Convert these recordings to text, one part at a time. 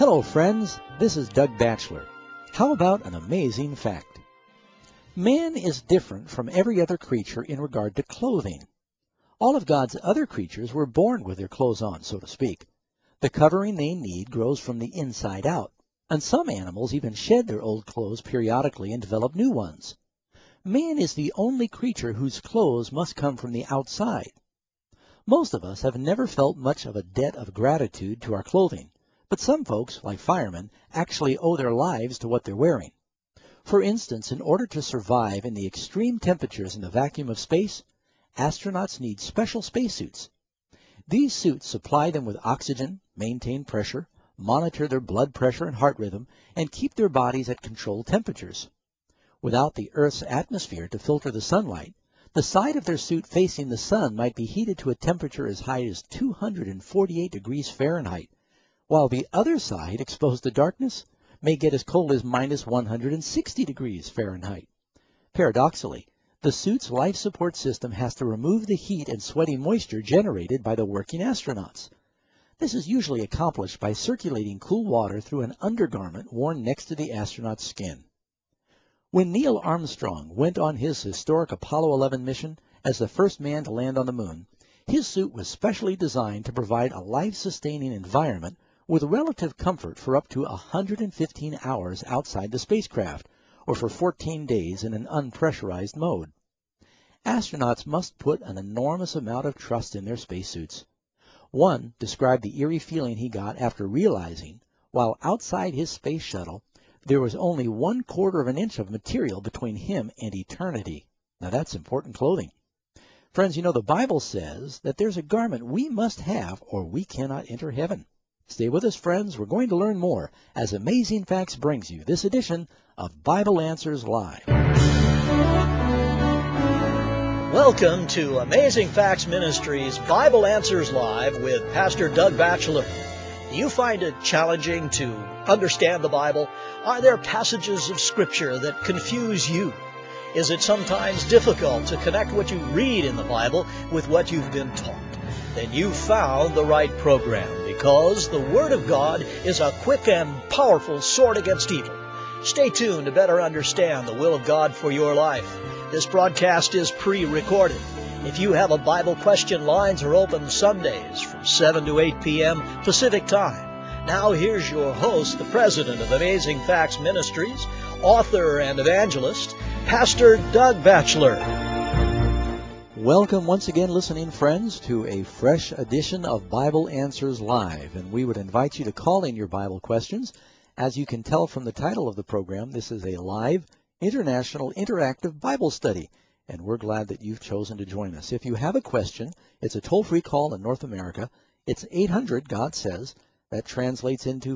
Hello, friends. This is Doug Batchelor. How about an amazing fact? Man is different from every other creature in regard to clothing. All of God's other creatures were born with their clothes on, so to speak. The covering they need grows from the inside out, and some animals even shed their old clothes periodically and develop new ones. Man is the only creature whose clothes must come from the outside. Most of us have never felt much of a debt of gratitude to our clothing, but some folks, like firemen, actually owe their lives to what they're wearing. For instance, in order to survive in the extreme temperatures in the vacuum of space, astronauts need special spacesuits. These suits supply them with oxygen, maintain pressure, monitor their blood pressure and heart rhythm, and keep their bodies at controlled temperatures. Without the Earth's atmosphere to filter the sunlight, the side of their suit facing the sun might be heated to a temperature as high as 248 degrees Fahrenheit, while the other side, exposed to darkness, may get as cold as minus 160 degrees Fahrenheit. Paradoxically, the suit's life support system has to remove the heat and sweaty moisture generated by the working astronauts. This is usually accomplished by circulating cool water through an undergarment worn next to the astronaut's skin. When Neil Armstrong went on his historic Apollo 11 mission as the first man to land on the moon, his suit was specially designed to provide a life-sustaining environment with relative comfort for up to 115 hours outside the spacecraft, or for 14 days in an unpressurized mode. Astronauts must put an enormous amount of trust in their spacesuits. One described the eerie feeling he got after realizing, while outside his space shuttle, there was only 1/4 of an inch of material between him and eternity. Now that's important clothing. Friends, you know the Bible says that there's a garment we must have or we cannot enter heaven. Stay with us, friends. We're going to learn more as Amazing Facts brings you this edition of Bible Answers Live. Welcome to Amazing Facts Ministries Bible Answers Live with Pastor Doug Batchelor. Do you find it challenging to understand the Bible? Are there passages of Scripture that confuse you? Is it sometimes difficult to connect what you read in the Bible with what you've been taught? Then you've found the right program, because the Word of God is a quick and powerful sword against evil. Stay tuned to better understand the will of God for your life. This broadcast is pre-recorded. If you have a Bible question, lines are open Sundays from 7 to 8 p.m. Pacific Time. Now here's your host, the president of Amazing Facts Ministries, author and evangelist, Pastor Doug Batchelor. Welcome once again, listening friends, to a fresh edition of Bible Answers Live. And we would invite you to call in your Bible questions. As you can tell from the title of the program, this is a live, international, interactive Bible study. And we're glad that you've chosen to join us. If you have a question, it's a toll-free call in North America. It's 800, God Says. That translates into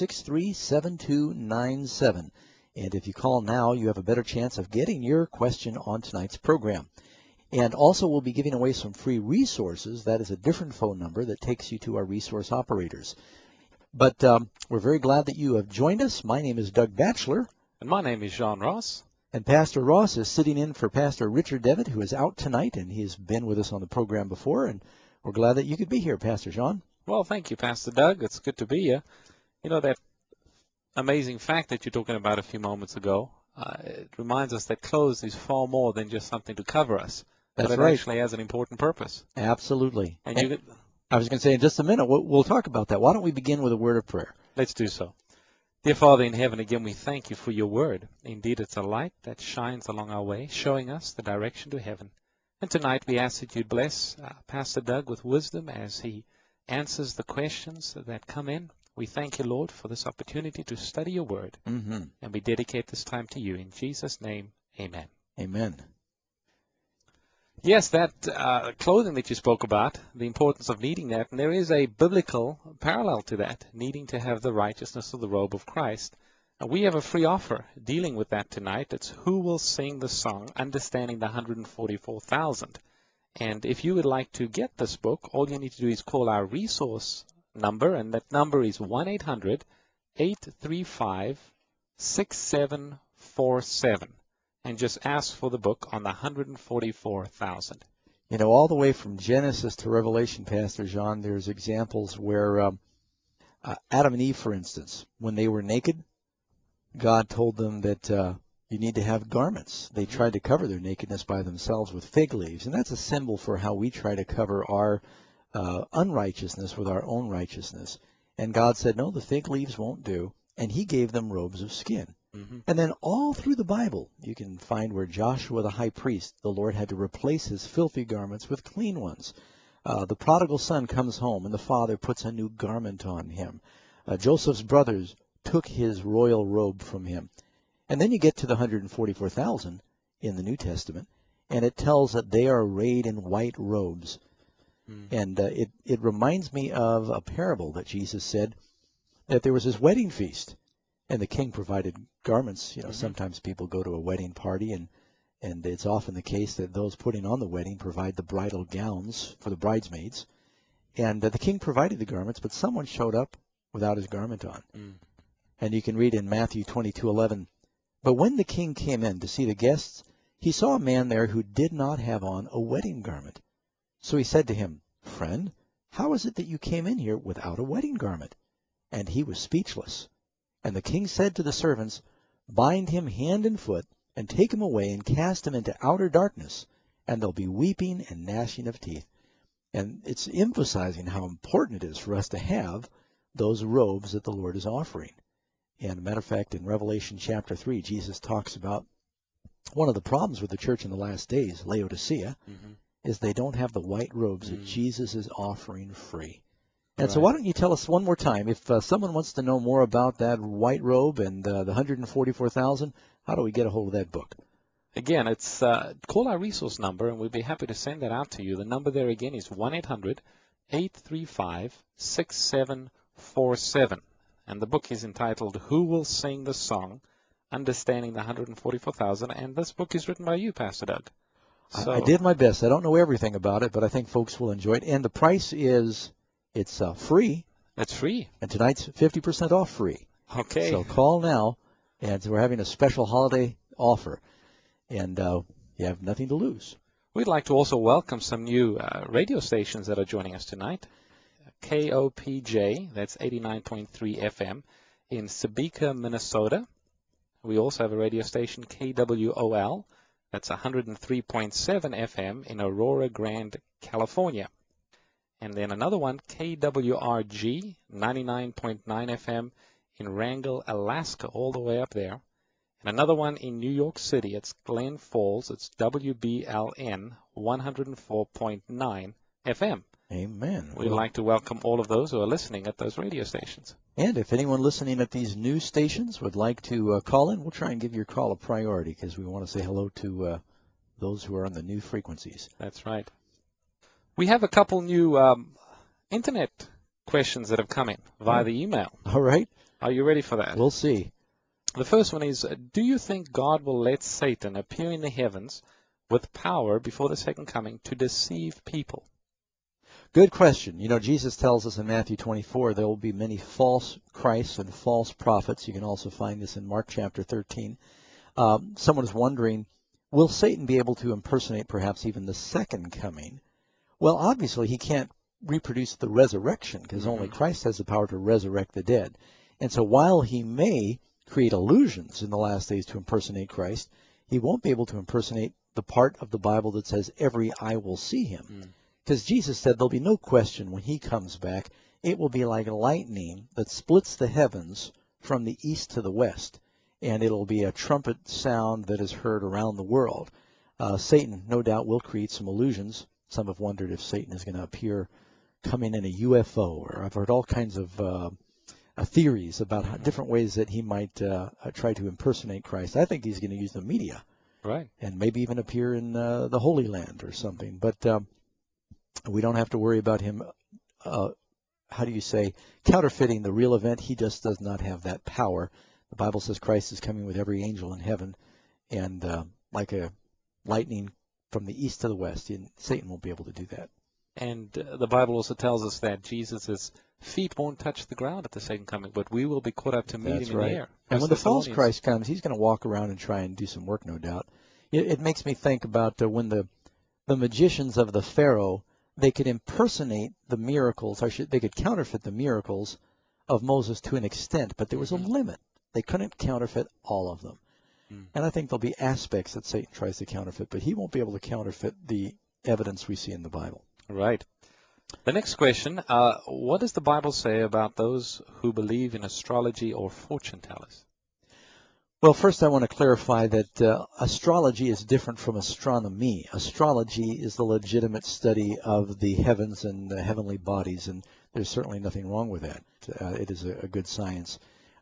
463-7297. And if you call now, you have a better chance of getting your question on tonight's program. And also, we'll be giving away some free resources. That is a different phone number that takes you to our resource operators. But we're very glad that you have joined us. My name is Doug Batchelor. And my name is John Ross. And Pastor Ross is sitting in for Pastor Richard Devitt, who is out tonight, and he's been with us on the program before. And we're glad that you could be here, Pastor John. Well, thank you, Pastor Doug. It's good to be here. You know, that amazing fact that you're talking about a few moments ago, it reminds us that clothes is far more than just something to cover us. That's but it right. actually has an important purpose. Absolutely. And I was going to say in just a minute, we'll talk about that. Why don't we begin with a word of prayer? Let's do so. Dear Father in heaven, again, we thank you for your word. Indeed, it's a light that shines along our way, showing us the direction to heaven. And tonight we ask that you bless Pastor Doug with wisdom as he answers the questions that come in. We thank you, Lord, for this opportunity to study your word. Mm-hmm. And we dedicate this time to you. In Jesus' name, amen. Amen. Yes, that clothing that you spoke about, the importance of needing that, and there is a biblical parallel to that, needing to have the righteousness of the robe of Christ. And we have a free offer dealing with that tonight. It's Who Will Sing the Song, Understanding the 144,000. And if you would like to get this book, all you need to do is call our resource number, and that number is 1-800-835-6747. And just ask for the book on the 144,000. You know, all the way from Genesis to Revelation, Pastor John, there's examples where Adam and Eve, for instance, when they were naked, God told them that you need to have garments. They tried to cover their nakedness by themselves with fig leaves, and that's a symbol for how we try to cover our unrighteousness with our own righteousness. And God said, no, the fig leaves won't do, and he gave them robes of skin. And then all through the Bible, you can find where Joshua the high priest, the Lord had to replace his filthy garments with clean ones. The prodigal son comes home, and the father puts a new garment on him. Joseph's brothers took his royal robe from him. And then you get to the 144,000 in the New Testament, and it tells that they are arrayed in white robes. And it reminds me of a parable that Jesus said, that there was his wedding feast, and the king provided garments. You know, sometimes people go to a wedding party, and it's often the case that those putting on the wedding provide the bridal gowns for the bridesmaids. And the king provided the garments, but someone showed up without his garment on. And you can read in Matthew 22:11, but when the king came in to see the guests, he saw a man there who did not have on a wedding garment. So he said to him, friend, how is it that you came in here without a wedding garment? And he was speechless. And the king said to the servants, bind him hand and foot, and take him away and cast him into outer darkness, and there'll be weeping and gnashing of teeth. And it's emphasizing how important it is for us to have those robes that the Lord is offering. And a matter of fact, in Revelation chapter 3, Jesus talks about one of the problems with the church in the last days, Laodicea, is they don't have the white robes that Jesus is offering free. And so why don't you tell us one more time, if someone wants to know more about that white robe and the 144,000, how do we get a hold of that book? Again, it's call our resource number, and we'd be happy to send that out to you. The number there again is 1-800-835-6747. And the book is entitled, Who Will Sing the Song? Understanding the 144,000. And this book is written by you, Pastor Doug. So, I did my best. I don't know everything about it, but I think folks will enjoy it. And the price is, it's free. It's free. And tonight's 50% off free. Okay. So call now, and we're having a special holiday offer. And you have nothing to lose. We'd like to also welcome some new radio stations that are joining us tonight. KOPJ, that's 89.3 FM in Sebeka, Minnesota. We also have a radio station, KWOL, that's 103.7 FM in Aurora Grande, California. And then another one, KWRG, 99.9 FM in Wrangell, Alaska, all the way up there. And another one in New York City, it's Glen Falls, it's WBLN, 104.9 FM. Amen. We'd like to welcome all of those who are listening at those radio stations. And if anyone listening at these news stations would like to call in, we'll try and give your call a priority because we want to say hello to those who are on the new frequencies. That's right. We have a couple new internet questions that have come in via the email. All right. Are you ready for that? We'll see. The first one is, do you think God will let Satan appear in the heavens with power before the second coming to deceive people? Good question. You know, Jesus tells us in Matthew 24 there will be many false Christs and false prophets. You can also find this in Mark chapter 13. Someone is wondering, will Satan be able to impersonate perhaps even the second coming? Well, obviously he can't reproduce the resurrection because only Christ has the power to resurrect the dead. And so while he may create illusions in the last days to impersonate Christ, he won't be able to impersonate the part of the Bible that says every eye will see him. Because Jesus said there'll be no question when he comes back. It will be like lightning that splits the heavens from the east to the west. And it'll be a trumpet sound that is heard around the world. Satan, no doubt, will create some illusions. Some have wondered if Satan is going to appear coming in a UFO. Or I've heard all kinds of theories about different ways that he might try to impersonate Christ. I think he's going to use the media. Right. And maybe even appear in the Holy Land or something. But we don't have to worry about him, counterfeiting the real event. He just does not have that power. The Bible says Christ is coming with every angel in heaven, and like a lightning from the east to the west, and Satan won't be able to do that. And the Bible also tells us that Jesus' feet won't touch the ground at the second coming, but we will be caught up to meet him in the air. And when the false Christ comes, he's going to walk around and try and do some work, no doubt. It makes me think about when the magicians of the Pharaoh, they could impersonate the miracles, they could counterfeit the miracles of Moses to an extent, but there was a limit. They couldn't counterfeit all of them. And I think there'll be aspects that Satan tries to counterfeit, but he won't be able to counterfeit the evidence we see in the Bible. Right. The next question, what does the Bible say about those who believe in astrology or fortune tellers? Well, first I want to clarify that astrology is different from astronomy. Astrology is the legitimate study of the heavens and the heavenly bodies, and there's certainly nothing wrong with that. It is a good science.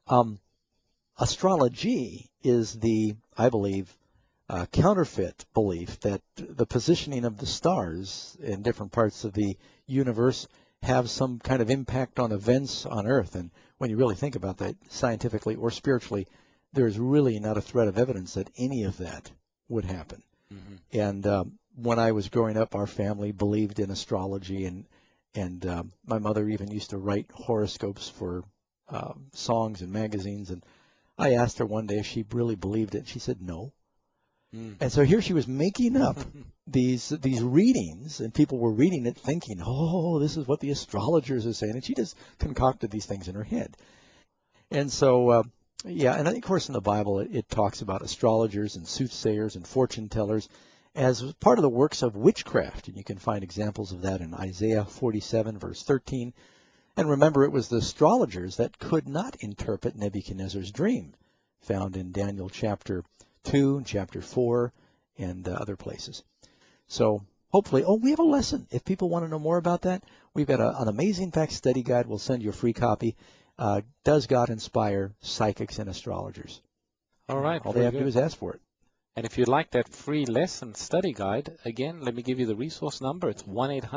Astrology is the, I believe, counterfeit belief that the positioning of the stars in different parts of the universe have some kind of impact on events on Earth. And when you really think about that, scientifically or spiritually, there's really not a thread of evidence that any of that would happen. And when I was growing up, our family believed in astrology, and my mother even used to write horoscopes for songs and magazines. And I asked her one day if she really believed it. She said no. And so here she was making up these readings, and people were reading it thinking, oh, this is what the astrologers are saying. And she just concocted these things in her head. And so, yeah, and of course in the Bible it talks about astrologers and soothsayers and fortune tellers as part of the works of witchcraft. And you can find examples of that in Isaiah 47, verse 13. And remember, it was the astrologers that could not interpret Nebuchadnezzar's dream, found in Daniel chapter 2 and chapter 4 and other places. So hopefully, we have a lesson. If people want to know more about that, we've got an Amazing Facts study guide. We'll send you a free copy. Does God inspire psychics and astrologers? All right. All they have to do is ask for it. And if you'd like that free lesson study guide, again, let me give you the resource number. It's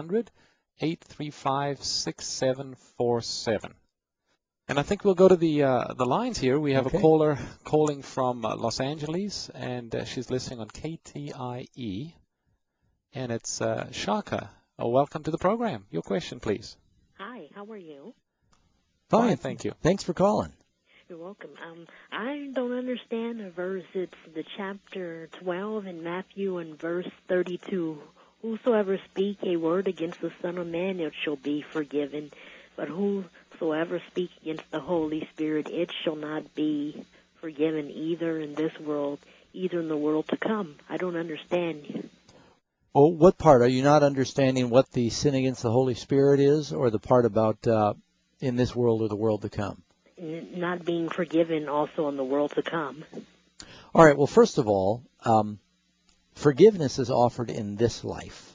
1-800-835-6747. And I think we'll go to the lines here. We have a caller calling from Los Angeles, and she's listening on KTIE. And it's Shaka. Welcome to the program. Your question, please. Hi, how are you? Fine, thank you. Thanks for calling. You're welcome. I don't understand a verse. It's the chapter 12 in Matthew and verse 32. Whosoever speak a word against the Son of Man, it shall be forgiven. But whosoever speak against the Holy Spirit, it shall not be forgiven either in this world, either in the world to come. I don't understand. Well, what part? Are you not understanding what the sin against the Holy Spirit is, or the part about in this world or the world to come? Not being forgiven also in the world to come. All right, well, first of all, forgiveness is offered in this life.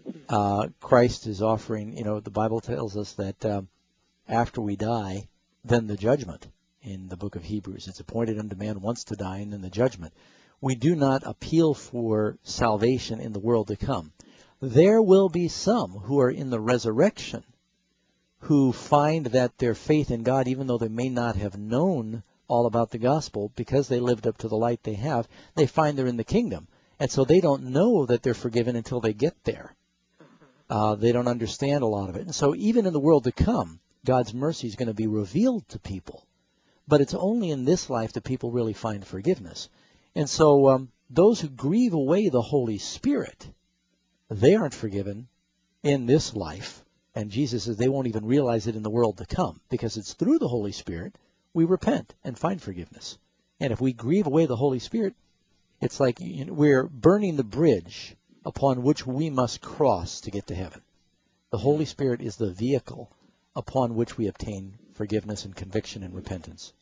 Christ is offering, the Bible tells us that after we die, then the judgment in the book of Hebrews. It's appointed unto man once to die, and then the judgment. We do not appeal for salvation in the world to come. There will be some who are in the resurrection who find that their faith in God, even though they may not have known all about the gospel, because they lived up to the light they have, they find they're in the kingdom. And so they don't know that they're forgiven until they get there. They don't understand a lot of it. And so even in the world to come, God's mercy is going to be revealed to people. But it's only in this life that people really find forgiveness. And so those who grieve away the Holy Spirit, they aren't forgiven in this life. And Jesus says they won't even realize it in the world to come, because it's through the Holy Spirit we repent and find forgiveness. And if we grieve away the Holy Spirit, it's like we're burning the bridge upon which we must cross to get to heaven. The Holy Spirit is the vehicle upon which we obtain forgiveness and conviction and repentance.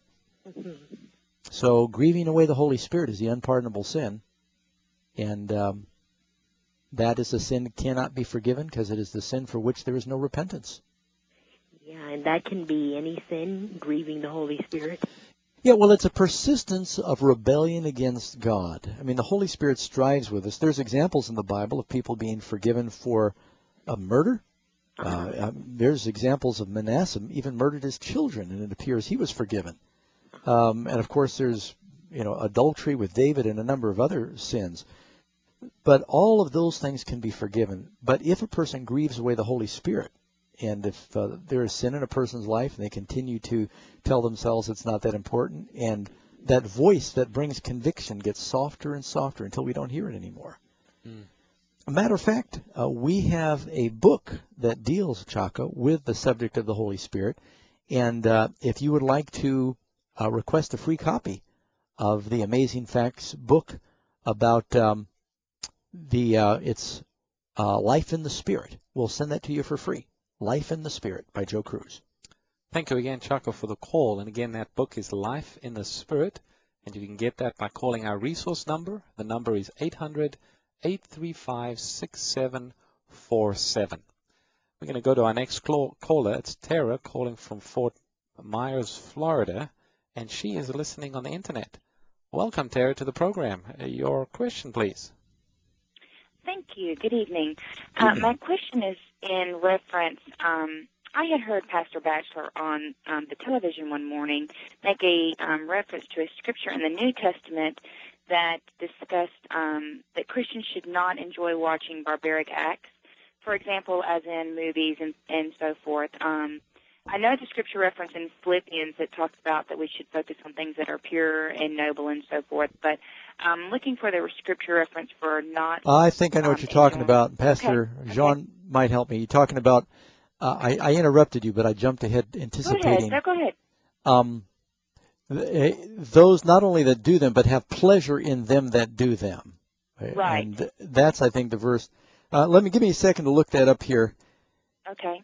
So grieving away the Holy Spirit is the unpardonable sin, and that is a sin that cannot be forgiven because it is the sin for which there is no repentance. Yeah, and that can be any sin, grieving the Holy Spirit. Yeah, well, it's a persistence of rebellion against God. I mean, the Holy Spirit strives with us. There's examples in the Bible of people being forgiven for murder. There's examples of Manasseh even murdered his children, and it appears he was forgiven. And of course, there's adultery with David and a number of other sins. But all of those things can be forgiven. But if a person grieves away the Holy Spirit, and if there is sin in a person's life and they continue to tell themselves it's not that important, and that voice that brings conviction gets softer and softer until we don't hear it anymore. A matter of fact, we have a book that deals, Chaka, with the subject of the Holy Spirit. And if you would like to request a free copy of the Amazing Facts book about it's Life in the Spirit, we'll send that to you for free. Life in the Spirit by Joe Cruz. Thank you again, Chaco, for the call. And again, that book is Life in the Spirit, and you can get that by calling our resource number. The number is 800-835-6747. We're going to go to our next caller. It's Tara calling from Fort Myers, Florida, and she is listening on the Internet. Welcome, Tara, to the program. Your question, please. Thank you. Good evening. My question is in reference, I had heard Pastor Batchelor on the television one morning make a reference to a scripture in the New Testament that discussed that Christians should not enjoy watching barbaric acts, for example, as in movies and so forth. I know the scripture reference in Philippians that talks about that we should focus on things that are pure and noble and so forth, but I'm looking for the scripture reference for not... I think I know what you're talking about. Pastor Jean might help me. You're talking about, I interrupted you, but I jumped ahead anticipating. Go ahead. Those not only that do them, but have pleasure in them that do them. Right. And that's, I think, the verse. Give me a second to look that up here. Okay.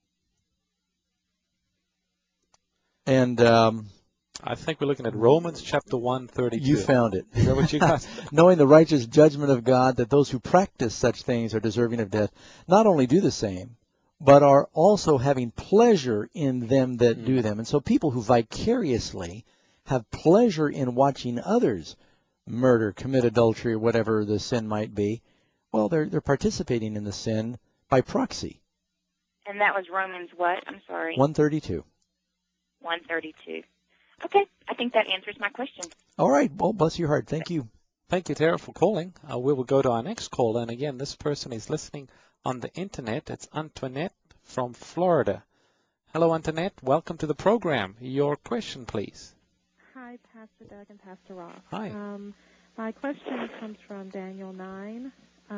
And I think we're looking at Romans chapter 1:32. You found it. Is that what you got? Knowing the righteous judgment of God, that those who practice such things are deserving of death, not only do the same, but are also having pleasure in them that do them. And so people who vicariously have pleasure in watching others murder, commit adultery, or whatever the sin might be, well, they're participating in the sin by proxy. And that was Romans what? I'm sorry. 132. 132. Okay, I think that answers my question. All right. Well, bless your heart. Thank you. Thank you, Tara, for calling. We will go to our next caller. And again, this person is listening on the Internet. It's Antoinette from Florida. Hello, Antoinette. Welcome to the program. Your question, please. Hi, Pastor Doug and Pastor Ross. Hi. My question comes from Daniel 9,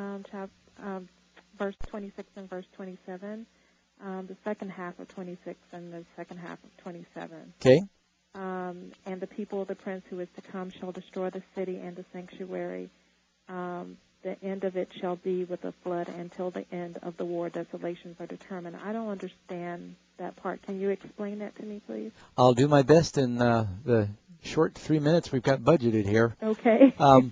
verse 26 and verse 27, the second half of 26 and the second half of 27. Okay. And the people of the prince who is to come shall destroy the city and the sanctuary. The end of it shall be with a flood until the end of the war. Desolations are determined. I don't understand that part. Can you explain that to me, please? I'll do my best in the short 3 minutes we've got budgeted here. Okay.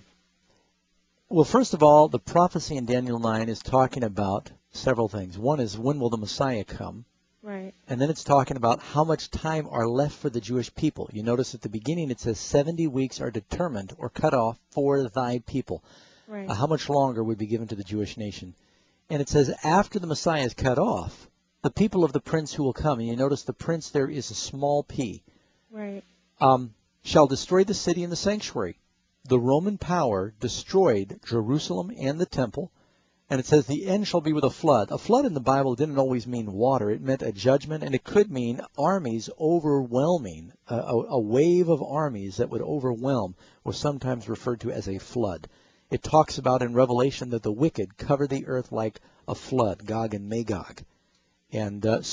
Well, first of all, the prophecy in Daniel 9 is talking about several things. One is, when will the Messiah come? Right. And then it's talking about how much time are left for the Jewish people. You notice at the beginning it says 70 weeks are determined or cut off for thy people. Right. How much longer would be given to the Jewish nation? And it says after the Messiah is cut off, the people of the prince who will come, and you notice the prince there is a small p, Right. Shall destroy the city and the sanctuary. The Roman power destroyed Jerusalem and the temple. And it says the end shall be with a flood. A flood in the Bible didn't always mean water. It meant a judgment, and it could mean armies overwhelming. A wave of armies that would overwhelm was sometimes referred to as a flood. It talks about in Revelation that the wicked cover the earth like a flood, Gog and Magog. And I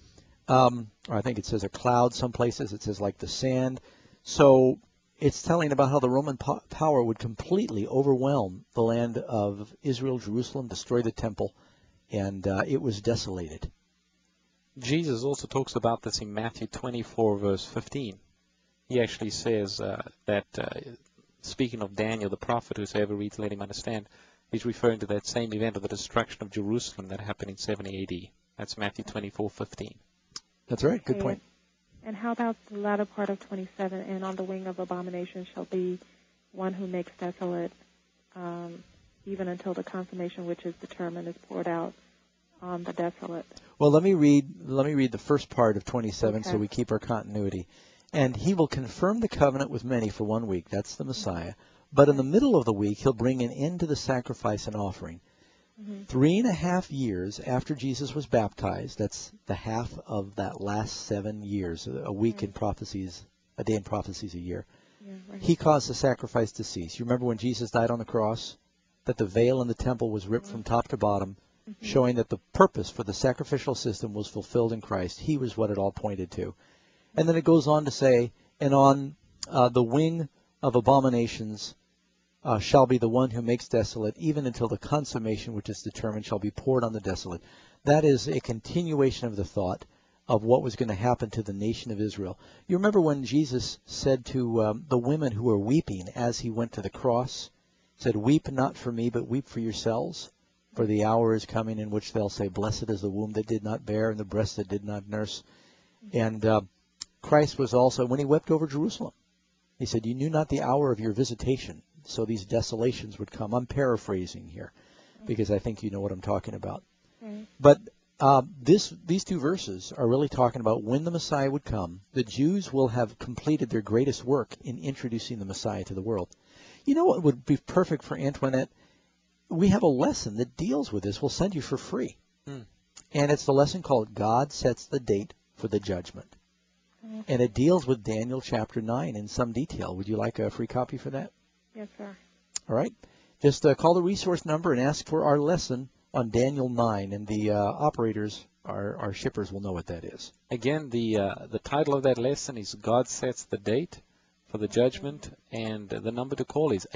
think it says a cloud some places. It says like the sand. So it's telling about how the Roman power would completely overwhelm the land of Israel, Jerusalem, destroy the temple, and it was desolated. Jesus also talks about this in Matthew 24, verse 15. He actually says that, speaking of Daniel, the prophet, whosoever reads, let him understand, he's referring to that same event of the destruction of Jerusalem that happened in 70 AD. That's Matthew 24:15. That's right. Good point. And how about the latter part of 27? And on the wing of abomination shall be one who makes desolate, even until the consummation which is determined is poured out on the desolate. Well, let me read the first part of 27 so we keep our continuity. And he will confirm the covenant with many for 1 week. That's the Messiah. But in the middle of the week, he'll bring an end to the sacrifice and offering. 3.5 years after Jesus was baptized, that's the half of that last 7 years, a week in prophecies, a day in prophecies a year, he caused the sacrifice to cease. You remember when Jesus died on the cross, that the veil in the temple was ripped from top to bottom, showing that the purpose for the sacrificial system was fulfilled in Christ. He was what it all pointed to. And then it goes on to say, and on the wing of abominations shall be the one who makes desolate, even until the consummation which is determined shall be poured on the desolate. That is a continuation of the thought of what was going to happen to the nation of Israel. You remember when Jesus said to the women who were weeping as he went to the cross, said, "Weep not for me, but weep for yourselves, for the hour is coming in which they'll say, Blessed is the womb that did not bear and the breast that did not nurse." And Christ was also, when he wept over Jerusalem, he said, "You knew not the hour of your visitation." So these desolations would come. I'm paraphrasing here because I think you know what I'm talking about. Right. But these two verses are really talking about when the Messiah would come. The Jews will have completed their greatest work in introducing the Messiah to the world. You know what would be perfect for Antoinette? We have a lesson that deals with this. We'll send you for free. And it's the lesson called God Sets the Date for the Judgment. And it deals with Daniel chapter 9 in some detail. Would you like a free copy for that? Yes, sir. All right. Just call the resource number and ask for our lesson on Daniel 9, and the operators, our shippers, will know what that is. Again, the title of that lesson is God Sets the Date for the Judgment, and the number to call is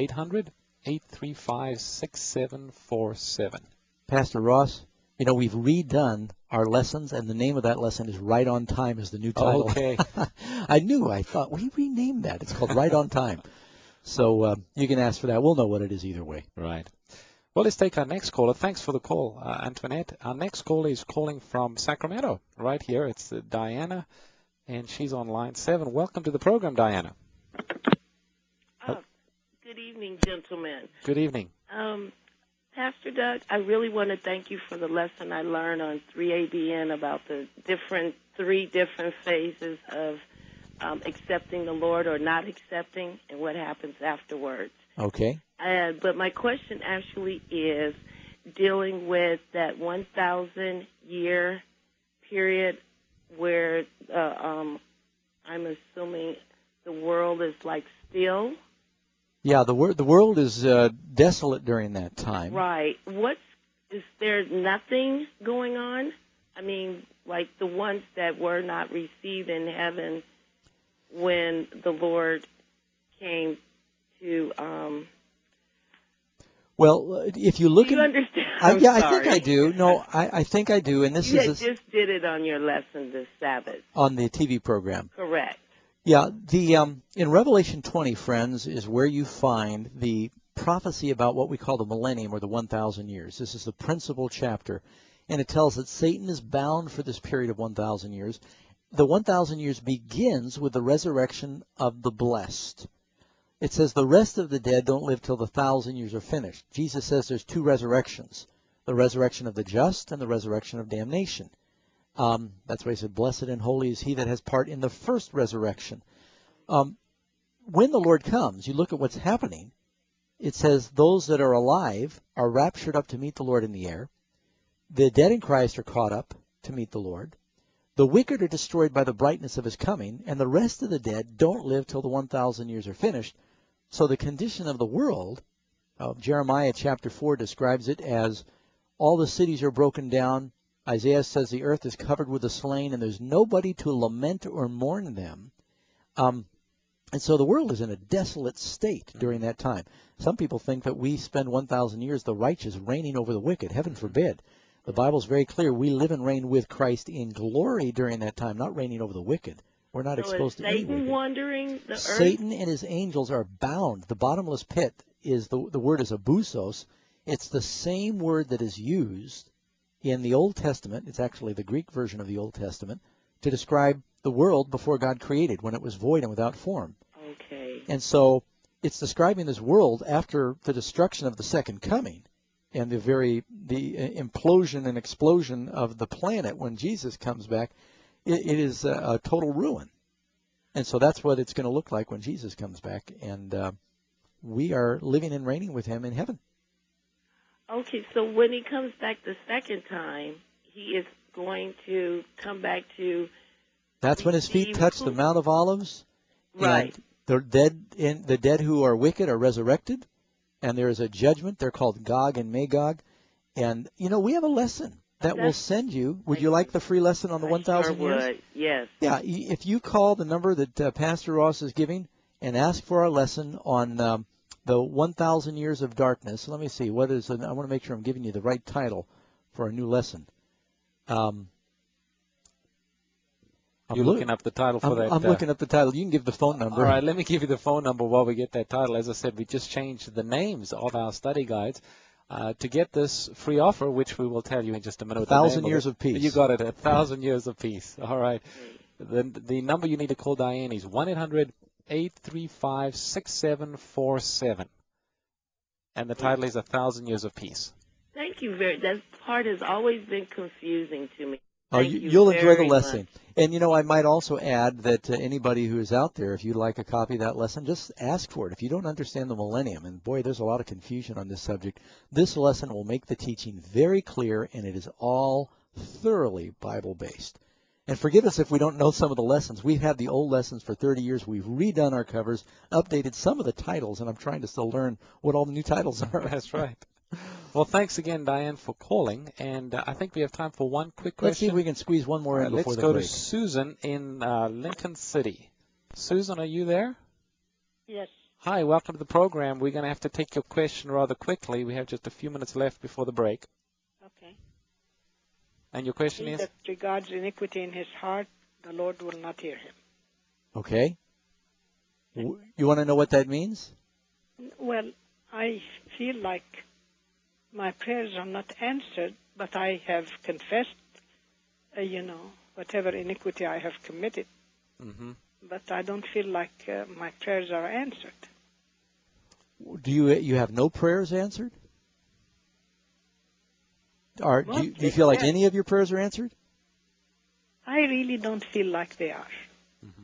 800-835-6747. Pastor Ross, you know, we've redone our lessons, and the name of that lesson is Right on Time is the new title. Okay. I thought we renamed that. It's called Right on Time. So you can ask for that. We'll know what it is either way. Right. Well, let's take our next caller. Thanks for the call, Antoinette. Our next caller is calling from Sacramento, right here. It's Diana, and she's on line 7. Welcome to the program, Diana. Oh, good evening, gentlemen. Good evening. Pastor Doug, I really want to thank you for the lesson I learned on 3ABN about the three different phases of accepting the Lord or not accepting and what happens afterwards. Okay. But my question actually is dealing with that 1,000-year period where I'm assuming the world is like still. Yeah, the world is desolate during that time. Right. Is there nothing going on? I mean, like the ones that were not received in heaven when the Lord came to. Well, if you look do you at, understand? I think sorry. I do. No, I think I do. And this You is just did it on your lesson this Sabbath. on the TV program. Correct. Yeah, in Revelation 20, friends, is where you find the prophecy about what we call the millennium or the 1,000 years. This is the principal chapter, and it tells that Satan is bound for this period of 1,000 years. The 1,000 years begins with the resurrection of the blessed. It says the rest of the dead don't live till the 1,000 years are finished. Jesus says there's two resurrections, the resurrection of the just and the resurrection of damnation. That's why he said, blessed and holy is he that has part in the first resurrection. When the Lord comes, you look at what's happening. It says those that are alive are raptured up to meet the Lord in the air. The dead in Christ are caught up to meet the Lord. The wicked are destroyed by the brightness of his coming, and the rest of the dead don't live till the 1,000 years are finished. So the condition of the world, Jeremiah chapter 4 describes it as all the cities are broken down. Isaiah says the earth is covered with the slain, and there's nobody to lament or mourn them. And so the world is in a desolate state during that time. Some people think that we spend 1,000 years, the righteous, reigning over the wicked. Heaven forbid. The Bible's very clear. We live and reign with Christ in glory during that time, not reigning over the wicked. We're not exposed to any wicked. Satan wandering the earth? Satan and his angels are bound. The bottomless pit is the word is abusos. It's the same word that is used in the Old Testament. It's actually the Greek version of the Old Testament to describe the world before God created, when it was void and without form. Okay. And so it's describing this world after the destruction of the second coming and the implosion and explosion of the planet when Jesus comes back. It is a total ruin. And so that's what it's going to look like when Jesus comes back. And we are living and reigning with him in heaven. Okay, so when he comes back the second time, he is going to come back to. That's when his feet touch the Mount of Olives. Right. And the dead who are wicked are resurrected, and there is a judgment. They're called Gog and Magog. And, you know, we have a lesson that will send you. Would you like the free lesson on the 1,000 years? Would. Yes. Yeah, if you call the number that Pastor Ross is giving and ask for our lesson on the 1,000 years of darkness. Let me see. I want to make sure I'm giving you the right title for our new lesson. You're looking up the title for that. I'm looking up the title. You can give the phone number. All right, let me give you the phone number while we get that title. As I said, we just changed the names of our study guides. To get this free offer, which we will tell you in just a minute. 1,000 years of peace. You got it, 1,000 years of peace. All right. The number you need to call Diane is 1-800-835-6747. And the title is 1,000 Years of Peace. Thank you very much. That part has always been confusing to me. You'll enjoy the lesson. And, I might also add that anybody who is out there, if you'd like a copy of that lesson, just ask for it. If you don't understand the millennium, and boy, there's a lot of confusion on this subject, this lesson will make the teaching very clear, and it is all thoroughly Bible-based. And forgive us if we don't know some of the lessons. We've had the old lessons for 30 years. We've redone our covers, updated some of the titles, and I'm trying to still learn what all the new titles are. That's right. Well, thanks again, Diane, for calling. And I think we have time for one quick question. Let's see if we can squeeze one more in before the break. Let's go to Susan in Lincoln City. Susan, are you there? Yes. Hi, welcome to the program. We're going to have to take your question rather quickly. We have just a few minutes left before the break. Okay. And your question He is? that regards iniquity in his heart, the Lord will not hear him. Okay. You want to know what that means? Well, I feel like my prayers are not answered, but I have confessed, whatever iniquity I have committed. Mm-hmm. But I don't feel like my prayers are answered. Do you have no prayers answered? Or do you feel like any of your prayers are answered? I really don't feel like they are. Mm-hmm.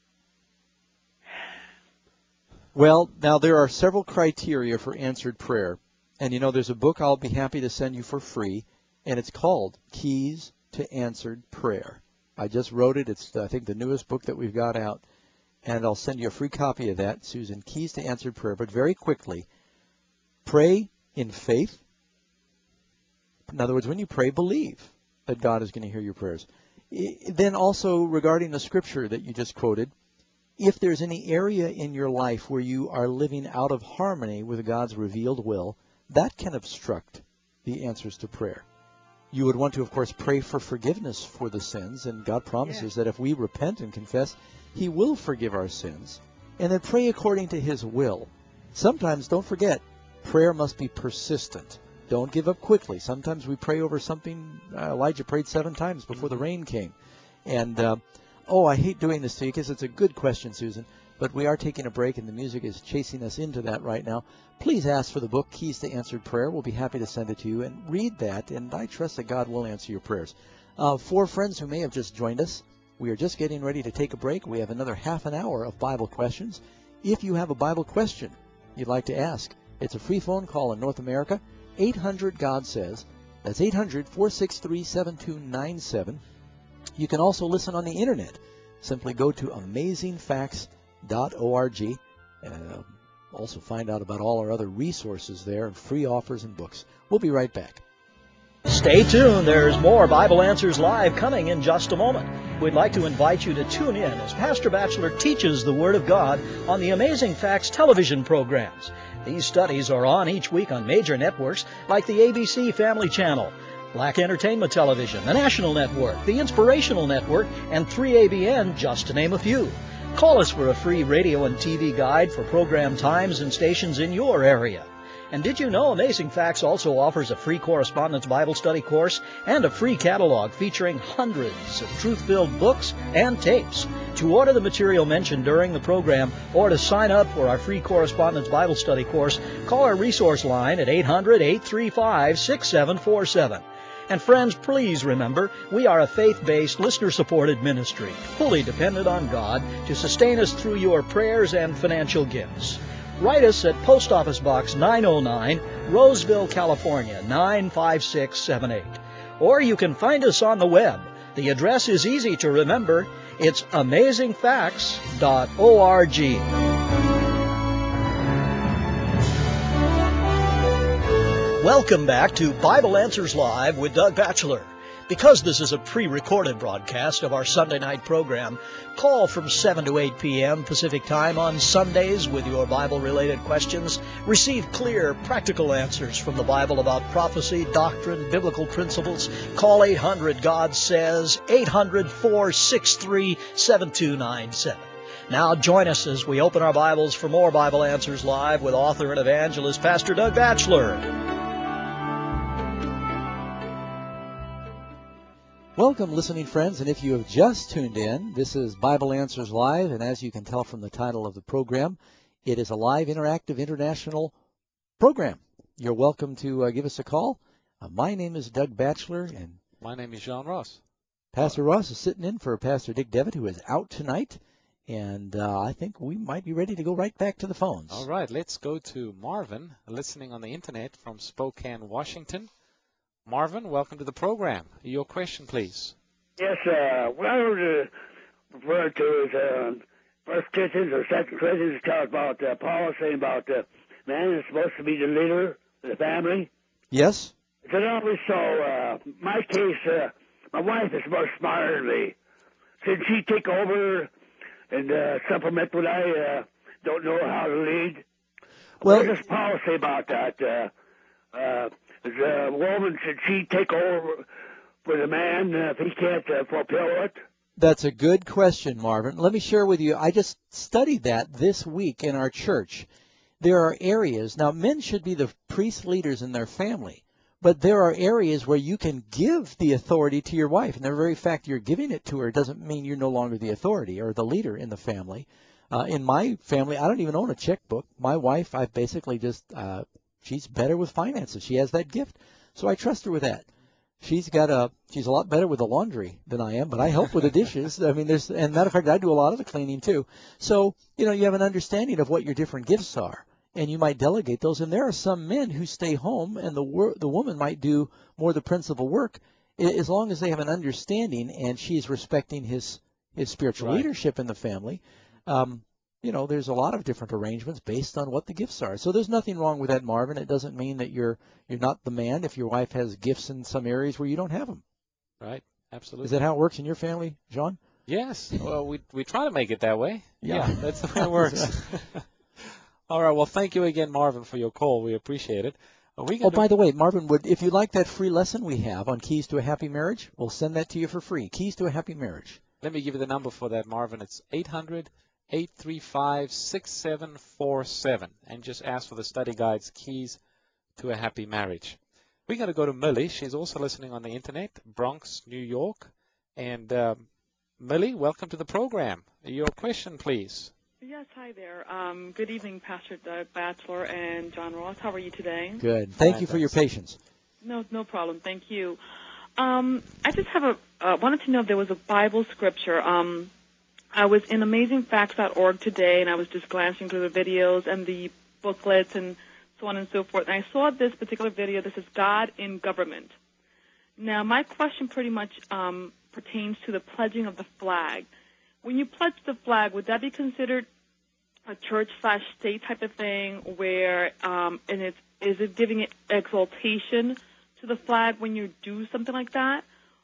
Well, now there are several criteria for answered prayer. And, there's a book I'll be happy to send you for free, and it's called Keys to Answered Prayer. I just wrote it. It's, I think, the newest book that we've got out, and I'll send you a free copy of that, Susan, Keys to Answered Prayer. But very quickly, pray in faith. In other words, when you pray, believe that God is going to hear your prayers. Then also, regarding the scripture that you just quoted, if there's any area in your life where you are living out of harmony with God's revealed will, that can obstruct the answers to prayer. You would want to, of course, pray for forgiveness for the sins, and God promises that if we repent and confess, He will forgive our sins. And then pray according to His will. Sometimes, don't forget, prayer must be persistent. Don't give up quickly. Sometimes we pray over something. Elijah prayed 7 times before the rain came. And, I hate doing this to you because it's a good question, Susan. But we are taking a break, and the music is chasing us into that right now. Please ask for the book, Keys to Answered Prayer. We'll be happy to send it to you. And read that, and I trust that God will answer your prayers. For friends who may have just joined us, we are just getting ready to take a break. We have another half an hour of Bible questions. If you have a Bible question you'd like to ask, it's a free phone call in North America, 800-GOD-SAYS. That's 800-463-7297. You can also listen on the Internet. Simply go to amazingfacts.org. Also find out about all our other resources there and free offers and books. We'll be right back. Stay tuned. There's more Bible Answers Live coming in just a moment. We'd like to invite you to tune in as Pastor Batchelor teaches the Word of God on the Amazing Facts television programs. These studies are on each week on major networks like the ABC Family Channel, Black Entertainment Television, the National Network, the Inspirational Network, and 3ABN, just to name a few. Call us for a free radio and TV guide for program times and stations in your area. And did you know Amazing Facts also offers a free correspondence Bible study course and a free catalog featuring hundreds of truth-filled books and tapes? To order the material mentioned during the program or to sign up for our free correspondence Bible study course, call our resource line at 800-835-6747. And friends, please remember, we are a faith-based, listener-supported ministry, fully dependent on God to sustain us through your prayers and financial gifts. Write us at Post Office Box 909, Roseville, California, 95678. Or you can find us on the web. The address is easy to remember. It's amazingfacts.org. Welcome back to Bible Answers Live with Doug Batchelor. Because this is a pre-recorded broadcast of our Sunday night program, call from 7 to 8 p.m. Pacific Time on Sundays with your Bible-related questions. Receive clear, practical answers from the Bible about prophecy, doctrine, biblical principles. Call 800-GOD-SAYS, 800-463-7297. Now join us as we open our Bibles for more Bible Answers Live with author and evangelist Pastor Doug Batchelor. Welcome, listening friends, and if you have just tuned in, this is Bible Answers Live, and as you can tell from the title of the program, it is a live, interactive, international program. You're welcome to give us a call. My name is Doug Batchelor, and my name is John Ross. Pastor Ross is sitting in for Pastor Dick Devitt, who is out tonight, and I think we might be ready to go right back to the phones. All right, let's go to Marvin, listening on the Internet from Spokane, Washington. Marvin, welcome to the program. Your question, please. Yes, what I would refer to is 1 Corinthians or 2 Corinthians talk about Paul saying about man is supposed to be the leader of the family. Yes. It's not always so. My case, my wife is much smarter than me. Should she take over and supplement what I don't know how to lead? Well, what does Paul say about that? As a woman, should she take over for the man if he can't fulfill it? That's a good question, Marvin. Let me share with you, I just studied that this week in our church. There are areas, now men should be the priest leaders in their family, but there are areas where you can give the authority to your wife, and the very fact you're giving it to her doesn't mean you're no longer the authority or the leader in the family. In my family, I don't even own a checkbook. My wife, I basically just... she's better with finances. She has that gift. So I trust her with that. She's a lot better with the laundry than I am, but I help with the dishes. I mean, and matter of fact, I do a lot of the cleaning too. So, you have an understanding of what your different gifts are, and you might delegate those. And there are some men who stay home, and the woman might do more of the principal work, as long as they have an understanding and she's respecting his spiritual leadership in the family. There's a lot of different arrangements based on what the gifts are. So there's nothing wrong with that, Marvin. It doesn't mean that you're not the man if your wife has gifts in some areas where you don't have them. Right, absolutely. Is that how it works in your family, John? Yes. Well, we try to make it that way. Yeah, that's the way it works. All right. Well, thank you again, Marvin, for your call. We appreciate it. By the way, Marvin, if you like that free lesson we have on Keys to a Happy Marriage, we'll send that to you for free. Keys to a Happy Marriage. Let me give you the number for that, Marvin. It's 800-835-6747, and just ask for the study guides, Keys to a Happy Marriage. We're going to go to Millie. She's also listening on the Internet, Bronx, New York. And Millie, welcome to the program. Your question, please. Yes, hi there. Good evening, Pastor Doug Batchelor and John Ross. How are you today? Good. Thank you for your patience. No problem. Thank you. I just wanted to know if there was a Bible scripture. I was in AmazingFacts.org today, and I was just glancing through the videos and the booklets and so on and so forth. And I saw this particular video. This is God in Government. Now, my question pretty much pertains to the pledging of the flag. When you pledge the flag, would that be considered a church/state type of thing where is it giving it exaltation to the flag when you do something like that?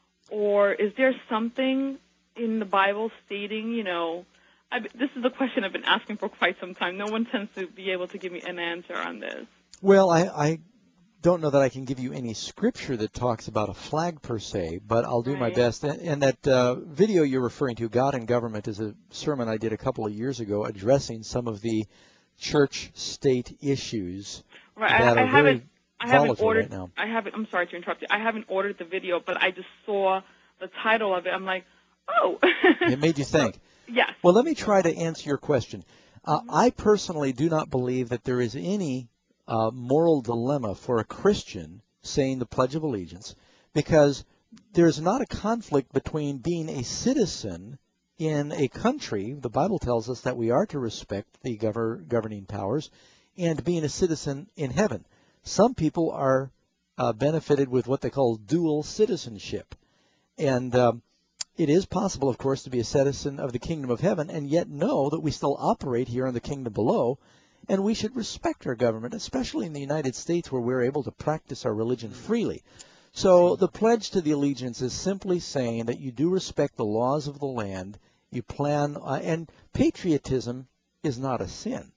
Or is there something in the Bible stating, this is a question I've been asking for quite some time. No one tends to be able to give me an answer on this. Well, I don't know that I can give you any scripture that talks about a flag per se, but I'll do my best. And that video you're referring to, God in Government, is a sermon I did a couple of years ago addressing some of the church-state issues that are very volatile right now. I'm sorry to interrupt you. I haven't ordered the video, but I just saw the title of it. I'm like, oh. It made you think. Yes. Well, let me try to answer your question. I personally do not believe that there is any moral dilemma for a Christian saying the Pledge of Allegiance, because there's not a conflict between being a citizen in a country. The Bible tells us that we are to respect the governing powers, and being a citizen in heaven. Some people are benefited with what they call dual citizenship. And it is possible, of course, to be a citizen of the kingdom of heaven and yet know that we still operate here in the kingdom below. and we should respect our government, especially in the United States where we're able to practice our religion freely. So the pledge to the allegiance is simply saying that you do respect the laws of the land, you plan, and patriotism is not a sin.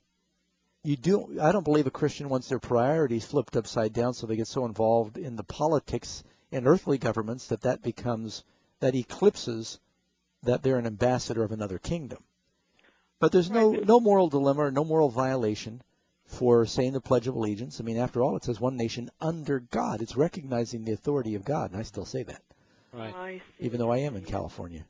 I don't believe a Christian wants their priorities flipped upside down so they get so involved in the politics and earthly governments that eclipses that they're an ambassador of another kingdom. But there's no moral dilemma or no moral violation for saying the Pledge of Allegiance. I mean, after all, it says one nation under God. It's recognizing the authority of God, and I still say that. Right. Even though I am in California.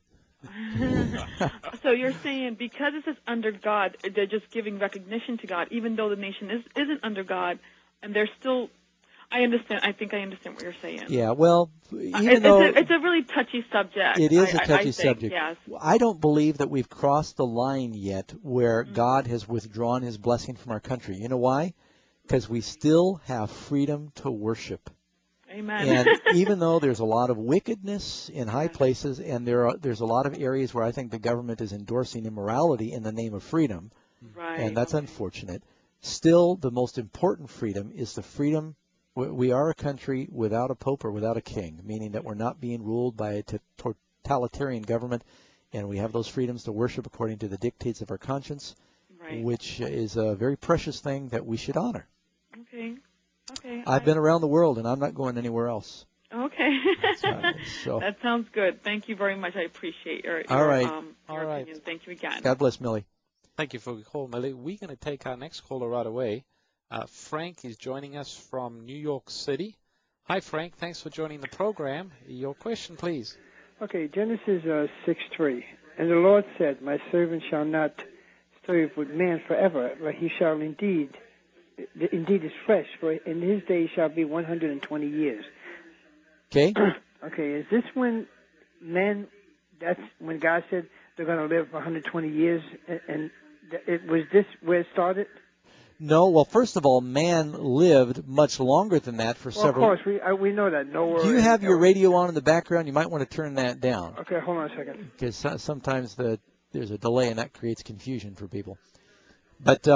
So you're saying because it says under God, they're just giving recognition to God, even though the nation isn't under God, and they're still. I understand. I think I understand what you're saying. Yeah, well, even though it's a really touchy subject. It is a touchy subject. Yes. I don't believe that we've crossed the line yet where God has withdrawn his blessing from our country. You know why? Because we still have freedom to worship. Amen. And even though there's a lot of wickedness in high places, and there's a lot of areas where I think the government is endorsing immorality in the name of freedom, and that's unfortunate, still the most important freedom is the freedom. We are a country without a pope or without a king, meaning that we're not being ruled by a totalitarian government, and we have those freedoms to worship according to the dictates of our conscience, which is a very precious thing that we should honor. Okay. I've been around the world, and I'm not going anywhere else. Okay. So. That sounds good. Thank you very much. I appreciate your opinion. Thank you again. God bless, Millie. Thank you for the call, Millie. We're going to take our next caller right away. Frank is joining us from New York City. Hi, Frank. Thanks for joining the program. Your question, please. Okay, Genesis 6:3. And the Lord said, My servant shall not strive with man forever, but he shall indeed his flesh, for in his days shall be 120 years. Okay. Okay, is this when that's when God said they're going to live 120 years, and was this where it started? No, well, first of all, man lived much longer than that for several... Of course, we know that. Do you have your radio on in the background? You might want to turn that down. Okay, hold on a second. Because sometimes there's a delay, and that creates confusion for people. But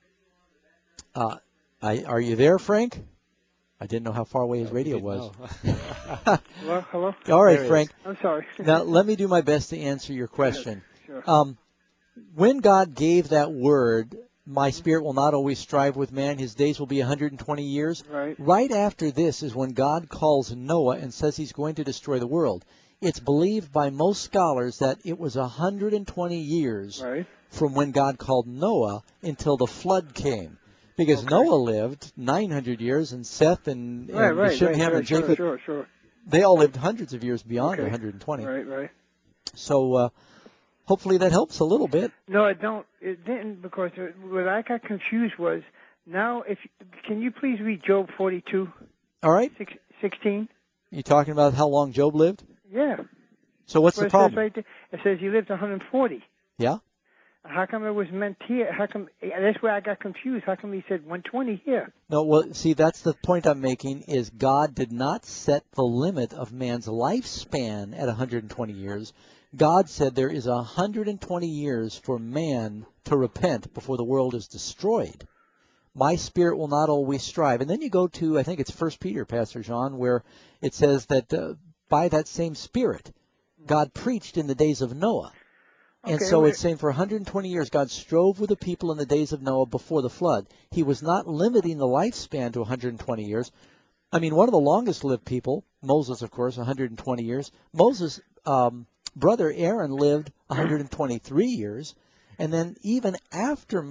are you there, Frank? I didn't know how far away his radio was. Hello? All right, Frank. I'm sorry. Now, let me do my best to answer your question. Sure. When God gave that word... My spirit will not always strive with man. His days will be 120 years. Right after this is when God calls Noah and says he's going to destroy the world. It's believed by most scholars that it was 120 years from when God called Noah until the flood came. Because Noah lived 900 years, and Seth and Shem and Japheth, they all lived hundreds of years beyond 120. Right. So... hopefully that helps a little bit. No, it didn't, because what I got confused was, now, can you please read Job 42? All right. 16? You talking about how long Job lived? Yeah. So what's the problem? It says he lived 140. Yeah. How come it was meant here? How come? That's where I got confused. How come he said 120 here? No, well, see, that's the point I'm making, is God did not set the limit of man's lifespan at 120 years. God said there is 120 years for man to repent before the world is destroyed. My spirit will not always strive. And then you go to, I think it's 1 Peter, Pastor John, where it says that by that same spirit, God preached in the days of Noah. And so it's saying for 120 years, God strove with the people in the days of Noah before the flood. He was not limiting the lifespan to 120 years. I mean, one of the longest lived people, Moses, of course, 120 years. Moses' brother Aaron lived 123 years. And then even after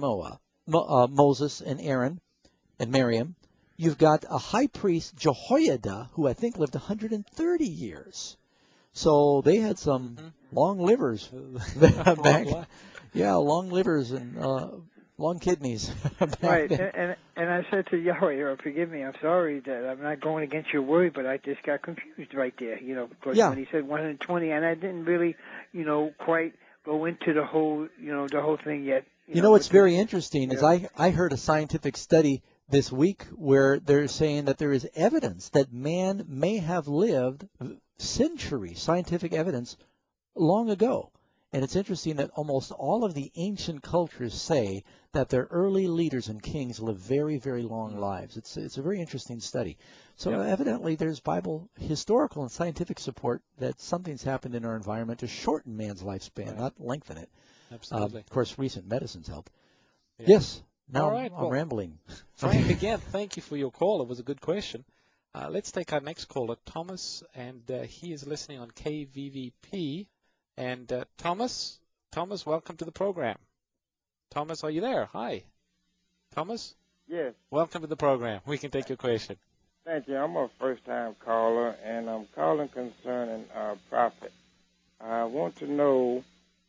Moses and Aaron and Miriam, you've got a high priest, Jehoiada, who I think lived 130 years. So they had some long livers back. Yeah, long livers and long kidneys. Right, and I said to Yahweh, forgive me, I'm sorry that I'm not going against your word, but I just got confused right there, because when he said 120, and I didn't really, quite go into the whole thing yet. You know what's very interesting is I heard a scientific study this week where they're saying that there is evidence that man may have lived centuries, scientific evidence, long ago. And it's interesting that almost all of the ancient cultures say that their early leaders and kings lived very, very long lives. It's a very interesting study. So evidently there's Bible historical and scientific support that something's happened in our environment to shorten man's lifespan, not lengthen it. Absolutely. Of course, recent medicines help. Yeah. Yes. Now all right, I'm rambling. Frank, again, thank you for your call. It was a good question. Let's take our next caller, Thomas, and he is listening on KVVP. And Thomas, welcome to the program. Thomas, are you there? Hi. Thomas? Yes. Welcome to the program. We can take your question. Thank you. I'm a first-time caller, and I'm calling concerning prophet. I want to know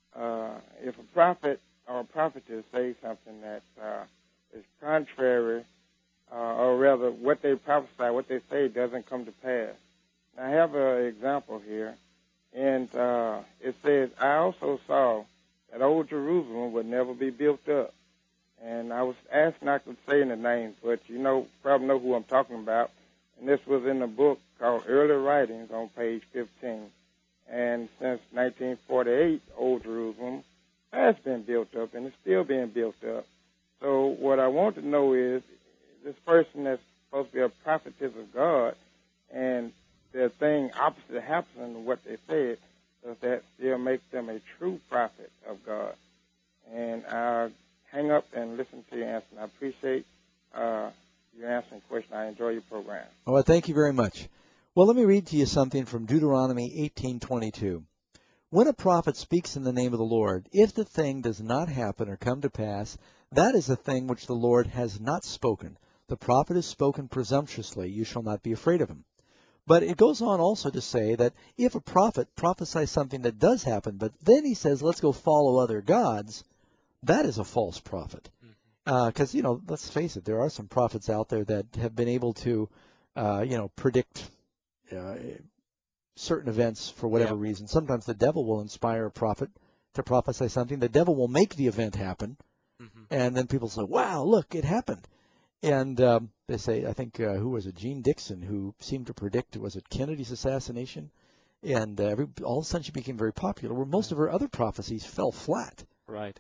if a prophet or a prophetess say something that is contrary, or rather what they prophesy, what they say doesn't come to pass. I have an example here. And it says, I also saw that old Jerusalem would never be built up. And I was asked not to say the names, but you probably know who I'm talking about. And this was in a book called Early Writings on page 15. And since 1948, old Jerusalem has been built up and is still being built up. So what I want to know is, this person that's supposed to be a prophetess of God, and the thing opposite happens to what they said, does that still make them a true prophet of God? And I'll hang up and listen to your answer. And I appreciate you answering the question. I enjoy your program. Well, thank you very much. Well, let me read to you something from Deuteronomy 18:22. When a prophet speaks in the name of the Lord, if the thing does not happen or come to pass, that is a thing which the Lord has not spoken. The prophet has spoken presumptuously. You shall not be afraid of him. But it goes on also to say that if a prophet prophesies something that does happen, but then he says, let's go follow other gods, that is a false prophet. Because, let's face it, there are some prophets out there that have been able to, predict certain events for whatever reason. Sometimes the devil will inspire a prophet to prophesy something. The devil will make the event happen. And then people say, wow, look, it happened. And they say, I think, who was it, Gene Dixon, who seemed to predict, was it Kennedy's assassination? And all of a sudden she became very popular, where most of her other prophecies fell flat. Right.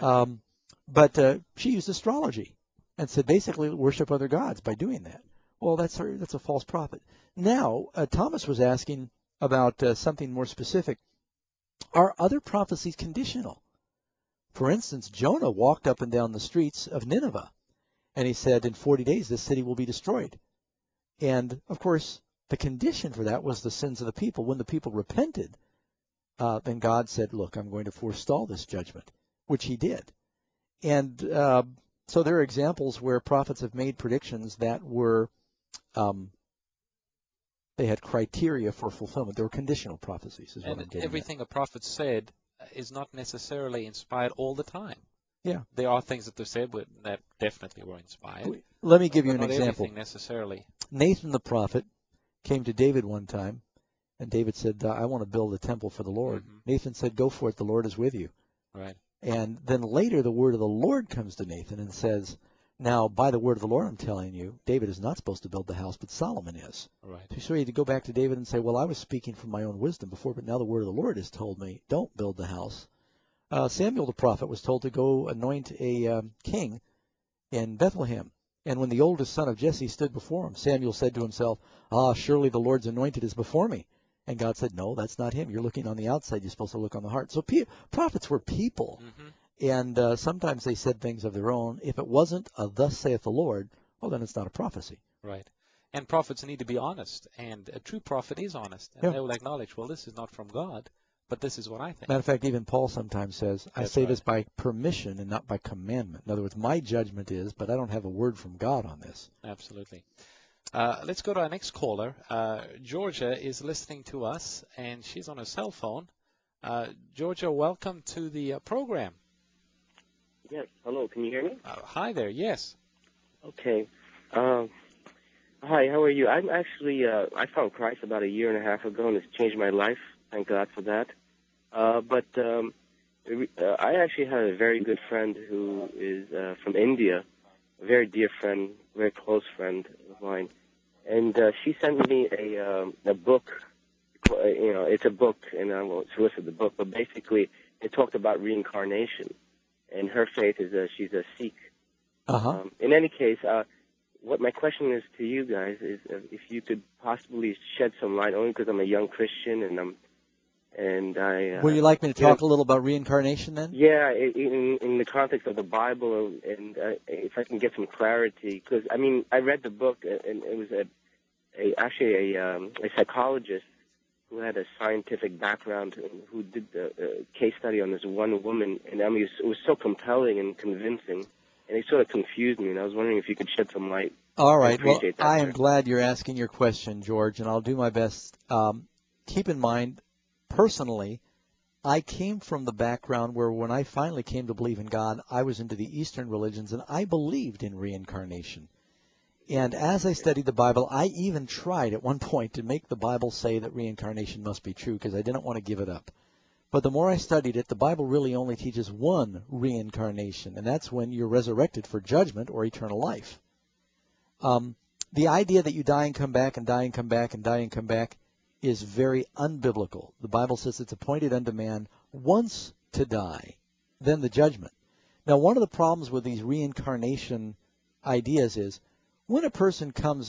But she used astrology and said basically worship other gods by doing that. Well, that's a false prophet. Now, Thomas was asking about something more specific. Are other prophecies conditional? For instance, Jonah walked up and down the streets of Nineveh, and he said, in 40 days, this city will be destroyed. And, of course, the condition for that was the sins of the people. When the people repented, then God said, look, I'm going to forestall this judgment, which he did. And so there are examples where prophets have made predictions that were, they had criteria for fulfillment. They were conditional prophecies, is what I'm getting at. Everything a prophet said is not necessarily inspired all the time. Yeah. There are things that they said that definitely were inspired. Let me give you an not example. Everything necessarily. Nathan the prophet came to David one time, and David said, I want to build a temple for the Lord. Nathan said, go for it. The Lord is with you. Right. And then later the word of the Lord comes to Nathan and says, now, by the word of the Lord, I'm telling you, David is not supposed to build the house, but Solomon is. Right. So he had to go back to David and say, well, I was speaking from my own wisdom before, but now the word of the Lord has told me, don't build the house. Samuel the prophet was told to go anoint a king in Bethlehem. And when the oldest son of Jesse stood before him, Samuel said to himself, surely the Lord's anointed is before me. And God said, no, that's not him. You're looking on the outside. You're supposed to look on the heart. So prophets were people. And sometimes they said things of their own. If it wasn't a thus saith the Lord, well, then it's not a prophecy. Right. And prophets need to be honest. And a true prophet is honest. And they will acknowledge, well, this is not from God, but this is what I think. Matter of fact, even Paul sometimes says, I say this by permission and not by commandment. In other words, my judgment is, but I don't have a word from God on this. Absolutely. Let's go to our next caller. Georgia is listening to us, and she's on a cell phone. Georgia, welcome to the program. Yes. Hello. Can you hear me? Hi there. Yes. Okay. Hi. How are you? I'm actually I found Christ about a year and a half ago, and it's changed my life. Thank God for that. But I actually had a very good friend who is from India, a very dear friend, very close friend of mine, and she sent me a book. It's a book, and I won't solicit the book, but basically it talked about reincarnation, and her faith is she's a Sikh. Uh-huh. In any case, what my question is to you guys is if you could possibly shed some light, only because I'm a young Christian and I. Would you like me to talk a little about reincarnation then? Yeah, in the context of the Bible, and if I can get some clarity, because I mean I read the book and it was actually a psychologist who had a scientific background who did the case study on this one woman, and I mean it was so compelling and convincing. And it sort of confused me, and I was wondering if you could shed some light. All right. Well, I am glad you're asking your question, George, and I'll do my best. Keep in mind, personally, I came from the background where when I finally came to believe in God, I was into the Eastern religions, and I believed in reincarnation. And as I studied the Bible, I even tried at one point to make the Bible say that reincarnation must be true because I didn't want to give it up. But the more I studied it, the Bible really only teaches one reincarnation, and that's when you're resurrected for judgment or eternal life. The idea that you die and come back and die and come back and die and come back is very unbiblical. The Bible says it's appointed unto man once to die, then the judgment. Now, one of the problems with these reincarnation ideas is when a person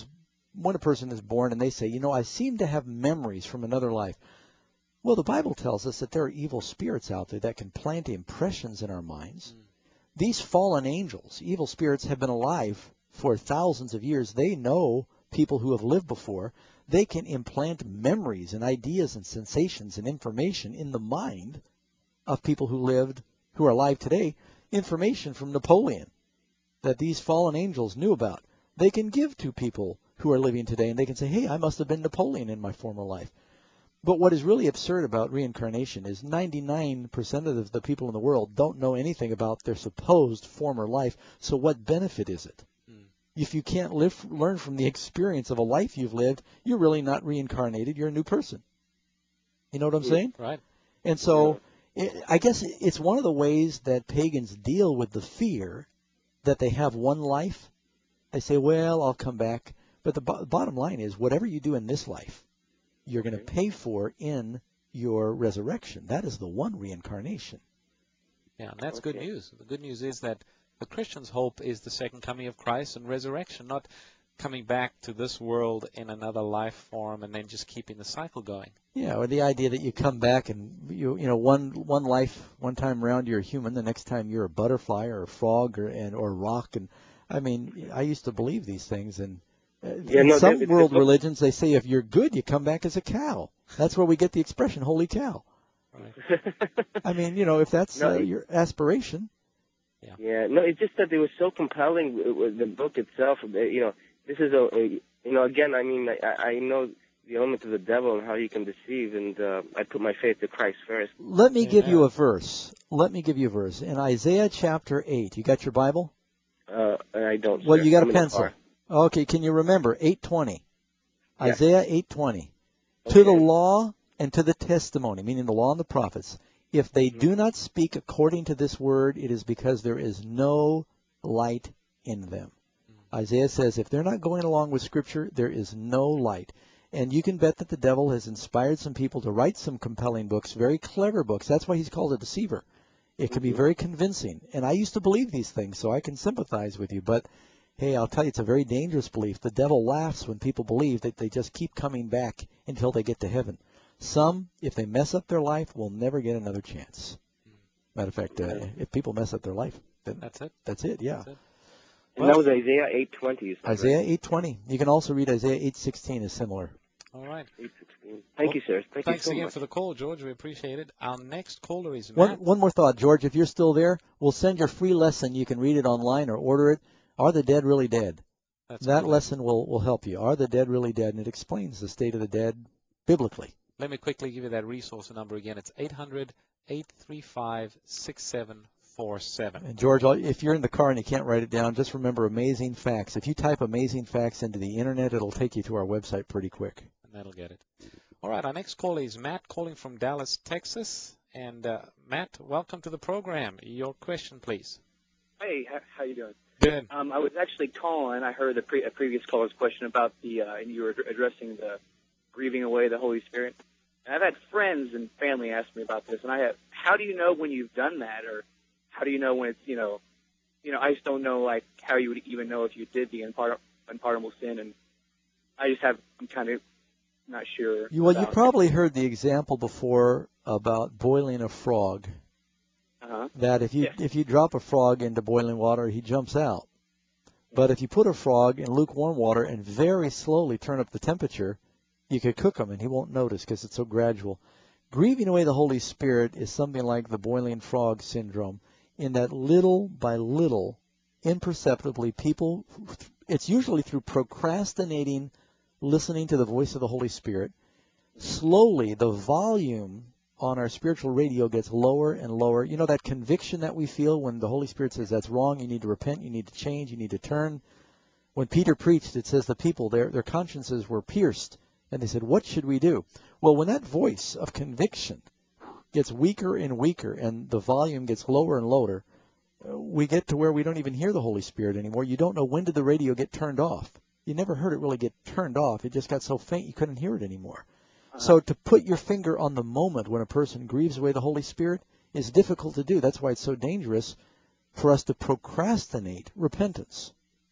is born and they say, you know, I seem to have memories from another life. Well, the Bible tells us that there are evil spirits out there that can plant impressions in our minds. These fallen angels, evil spirits, have been alive for thousands of years. They know people who have lived before. They can implant memories and ideas and sensations and information in the mind of people who are alive today, information from Napoleon that these fallen angels knew about. They can give to people who are living today, and they can say, hey, I must have been Napoleon in my former life. But what is really absurd about reincarnation is 99% of the people in the world don't know anything about their supposed former life, so what benefit is it? If you can't learn from the experience of a life you've lived, you're really not reincarnated, you're a new person. You know what I'm saying? Right. And so I guess it's one of the ways that pagans deal with the fear that they have one life. They say, well, I'll come back. But the bottom line is whatever you do in this life, you're going to pay for in your resurrection. That is the one reincarnation. Yeah, and that's good news. The good news is that the Christian's hope is the second coming of Christ and resurrection, not coming back to this world in another life form and then just keeping the cycle going. Yeah, or the idea that you come back and you know one life, one time around you're a human, the next time you're a butterfly or a frog or a rock. And I mean, I used to believe these things, and in some world religions, they say if you're good, you come back as a cow. That's where we get the expression, holy cow. Right. I mean, you know, if that's your aspiration. Yeah, no, it's just that it was so compelling, the book itself. You know, this is again, I mean, I know the element of the devil and how he can deceive, and I put my faith to Christ first. Let me give you a verse. In Isaiah chapter 8. You got your Bible? I don't, Well, sir. you got I'm a in the pencil. car. Okay, can you remember 8:20? Yeah. Isaiah 8:20. To the law and to the testimony, meaning the law and the prophets, if they do not speak according to this word, it is because there is no light in them. Isaiah says if they're not going along with Scripture, there is no light. And you can bet that the devil has inspired some people to write some compelling books, very clever books. That's why he's called a deceiver. It can be very convincing. And I used to believe these things, so I can sympathize with you. But hey, I'll tell you, it's a very dangerous belief. The devil laughs when people believe that they just keep coming back until they get to heaven. Some, if they mess up their life, will never get another chance. Matter of fact, if people mess up their life, then that's it. That's it, yeah. That's it. And that was Isaiah 8:20. Isaiah 8:20. You can also read Isaiah 8:16 is similar. All right. 8:16. Thank you, sir. Thanks so again much for the call, George. We appreciate it. Our next caller is Matt. One more thought, George. If you're still there, we'll send your free lesson. You can read it online or order it. Are the dead really dead? That lesson will help you. Are the dead really dead? And it explains the state of the dead biblically. Let me quickly give you that resource number again. It's 800-835-6747. And George, if you're in the car and you can't write it down, just remember Amazing Facts. If you type Amazing Facts into the Internet, it'll take you to our website pretty quick. And that'll get it. All right, our next caller is Matt calling from Dallas, Texas. And Matt, welcome to the program. Your question, please. Hey, how you doing? Good. I was actually calling. I heard a previous caller's question about and you were addressing the grieving away the Holy Spirit. And I've had friends and family ask me about this, and how do you know when you've done that, or how do you know when it's, I just don't know, like, how you would even know if you did the unpardonable sin, and I'm kind of not sure. You probably heard the example before about boiling a frog. Uh-huh. That if you drop a frog into boiling water, he jumps out. But if you put a frog in lukewarm water and very slowly turn up the temperature, you could cook him and he won't notice because it's so gradual. Grieving away the Holy Spirit is something like the boiling frog syndrome, in that little by little, imperceptibly, it's usually through procrastinating listening to the voice of the Holy Spirit. Slowly, the volume on our spiritual radio gets lower and lower. You know that conviction that we feel when the Holy Spirit says that's wrong, you need to repent, you need to change, you need to turn. When Peter preached, it says the people, their consciences were pierced, and they said, what should we do? Well, when that voice of conviction gets weaker and weaker and the volume gets lower and lower, we get to where we don't even hear the Holy Spirit anymore. You don't know when did the radio get turned off. You never heard it really get turned off. It just got so faint you couldn't hear it anymore. So to put your finger on the moment when a person grieves away the Holy Spirit is difficult to do. That's why it's so dangerous for us to procrastinate repentance.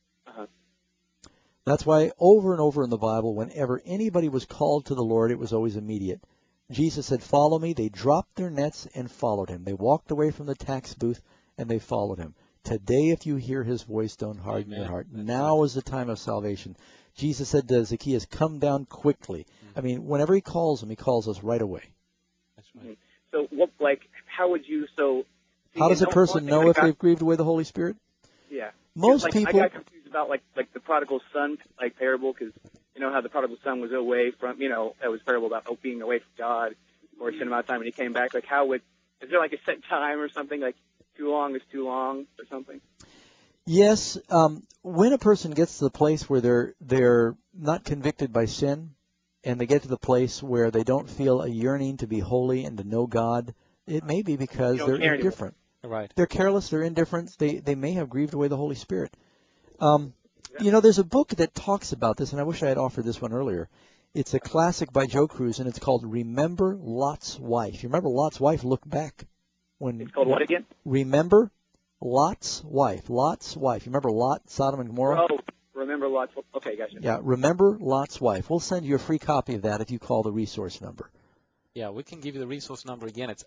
That's why over and over in the Bible, whenever anybody was called to the Lord, it was always immediate. Jesus said, follow me. They dropped their nets and followed him. They walked away from the tax booth and they followed him. Today, if you hear his voice, don't harden your heart. Now is the time of salvation. Jesus said to Zacchaeus, come down quickly. I mean, whenever he calls him, he calls us right away. That's right. So, how would you, how does a person know if they've grieved away the Holy Spirit? Yeah. Most people. I got confused about, like the prodigal son, parable, because you know how the prodigal son was away from, that was parable about being away from God for a certain amount of time, and he came back. Like, is there like a set time or something, like too long is too long or something? Yes. When a person gets to the place where they're not convicted by sin, and they get to the place where they don't feel a yearning to be holy and to know God, it may be because they're indifferent. Right. They're careless, they're indifferent, they may have grieved away the Holy Spirit. There's a book that talks about this, and I wish I had offered this one earlier. It's a classic by Joe Cruz, and it's called Remember Lot's Wife. You remember Lot's wife? Look back. It's called what again? Remember Lot's Wife. Lot's Wife. You remember Lot, Sodom and Gomorrah? Oh, remember Lot's. Okay, gotcha. Yeah, Remember Lot's Wife. We'll send you a free copy of that if you call the resource number. Yeah, we can give you the resource number again. It's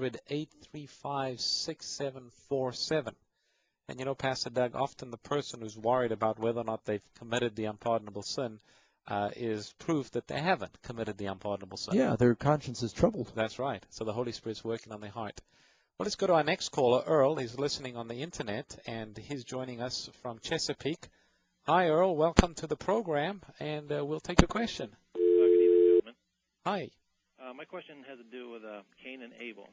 800-835-6747. And Pastor Doug, often the person who's worried about whether or not they've committed the unpardonable sin is proof that they haven't committed the unpardonable sin. Yeah, their conscience is troubled. That's right. So the Holy Spirit's working on their heart. Well, let's go to our next caller. Earl is listening on the Internet, and he's joining us from Chesapeake. Hi, Earl. Welcome to the program, and we'll take your question. Good evening, gentlemen. Hi. My question has to do with Cain and Abel.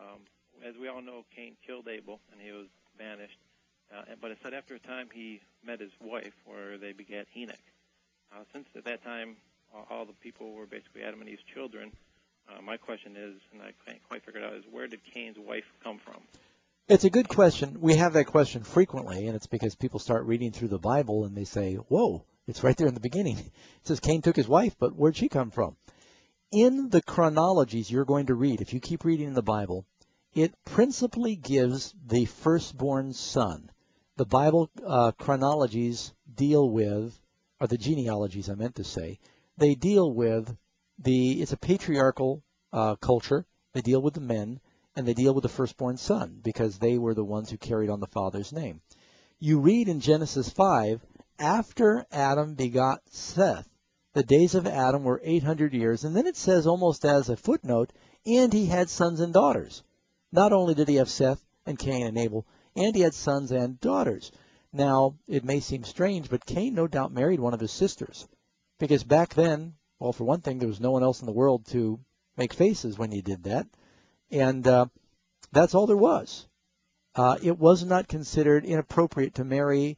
As we all know, Cain killed Abel, and he was banished. But it said after a time he met his wife, where they begat Enoch. Since at that time all the people were basically Adam and Eve's children, my question is, and I can't quite figure it out, is where did Cain's wife come from? It's a good question. We have that question frequently, and it's because people start reading through the Bible and they say, whoa, it's right there in the beginning. It says Cain took his wife, but where'd she come from? In the chronologies you're going to read, if you keep reading in the Bible, it principally gives the firstborn son. The Bible chronologies deal with, or the genealogies I meant to say, they deal with it's a patriarchal culture. They deal with the men, and they deal with the firstborn son, because they were the ones who carried on the father's name. You read in Genesis 5, after Adam begot Seth, the days of Adam were 800 years, and then it says almost as a footnote, and he had sons and daughters. Not only did he have Seth and Cain and Abel, and he had sons and daughters. Now, it may seem strange, but Cain no doubt married one of his sisters, because back then, well, for one thing, there was no one else in the world to make faces when you did that, and that's all there was. It was not considered inappropriate to marry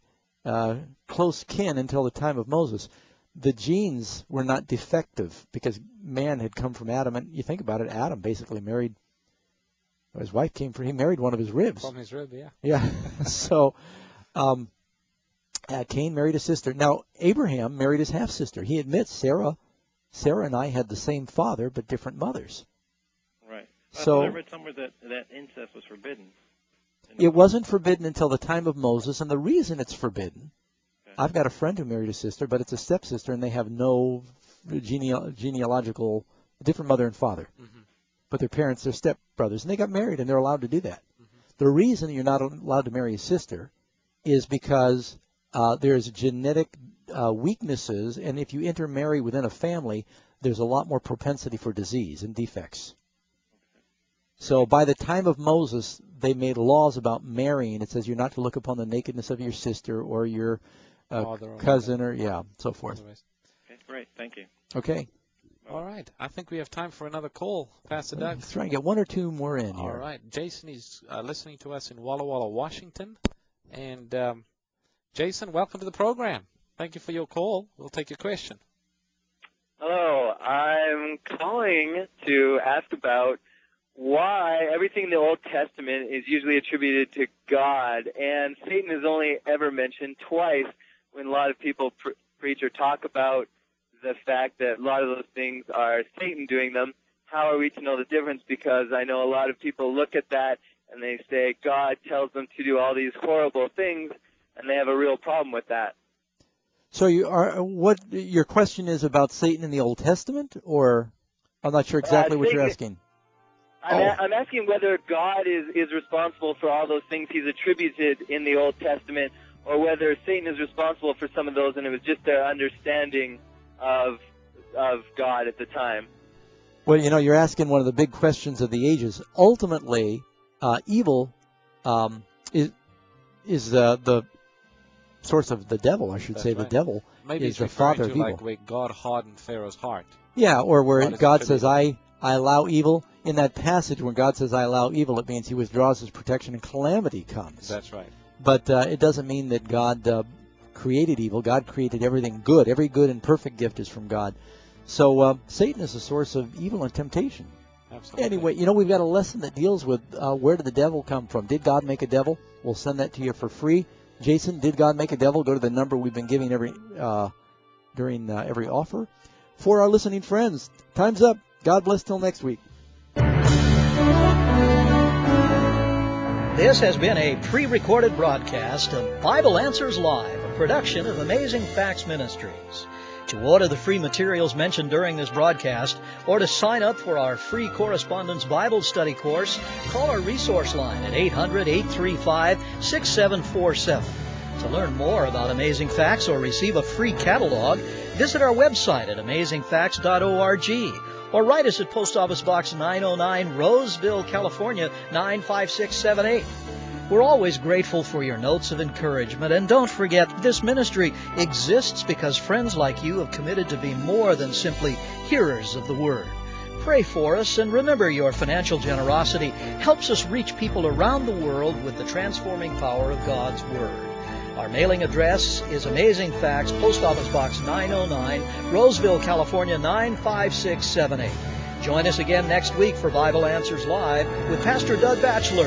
close kin until the time of Moses. The genes were not defective because man had come from Adam, and you think about it, Adam basically married, his wife came from, he married one of his ribs. From his rib, yeah. Yeah, so Cain married a sister. Now, Abraham married his half-sister. He admits Sarah Sarah and I had the same father but different mothers. Right. So I read somewhere that incest was forbidden. It wasn't forbidden until the time of Moses, and the reason it's forbidden, I've got a friend who married a sister, but it's a stepsister, and they have no genealogical, different mother and father. Mm-hmm. But their parents, they're stepbrothers, and they got married, and they're allowed to do that. Mm-hmm. The reason you're not allowed to marry a sister is because there's genetic weaknesses, and if you intermarry within a family, there's a lot more propensity for disease and defects. So by the time of Moses, they made laws about marrying. It says you're not to look upon the nakedness of your sister or your cousin or, so forth. Okay, great. Thank you. Okay. All right. I think we have time for another call, Pastor Doug. Let's try and get one or two more in here. All right. Jason is listening to us in Walla Walla, Washington. And Jason, welcome to the program. Thank you for your call. We'll take your question. Hello. I'm calling to ask about why everything in the Old Testament is usually attributed to God, and Satan is only ever mentioned twice when a lot of people preach or talk about the fact that a lot of those things are Satan doing them. How are we to know the difference? Because I know a lot of people look at that and they say God tells them to do all these horrible things, and they have a real problem with that. So what your question is about Satan in the Old Testament, or I'm not sure exactly what you're asking. I'm asking whether God is responsible for all those things he's attributed in the Old Testament, or whether Satan is responsible for some of those, and it was just their understanding of God at the time. Well, you're asking one of the big questions of the ages. Ultimately, evil is the source of the devil, I should say. Right. The devil Maybe is the father of evil. Like where God hardened Pharaoh's heart. Yeah, or where God says, I allow evil. In that passage, when God says, I allow evil, it means he withdraws his protection and calamity comes. That's right. But it doesn't mean that God created evil. God created everything good. Every good and perfect gift is from God. So Satan is a source of evil and temptation. Absolutely. Anyway, we've got a lesson that deals with where did the devil come from? Did God make a devil? We'll send that to you for free. Jason, did God make a devil? Go to the number we've been giving during every offer. For our listening friends, time's up. God bless till next week. This has been a pre-recorded broadcast of Bible Answers Live, a production of Amazing Facts Ministries. To order the free materials mentioned during this broadcast, or to sign up for our free correspondence Bible study course, call our resource line at 800-835-6747. To learn more about Amazing Facts or receive a free catalog, visit our website at amazingfacts.org. Or write us at Post Office Box 909, Roseville, California, 95678. We're always grateful for your notes of encouragement. And don't forget, this ministry exists because friends like you have committed to be more than simply hearers of the Word. Pray for us, and remember your financial generosity helps us reach people around the world with the transforming power of God's Word. Our mailing address is Amazing Facts, Post Office Box 909, Roseville, California, 95678. Join us again next week for Bible Answers Live with Pastor Doug Batchelor.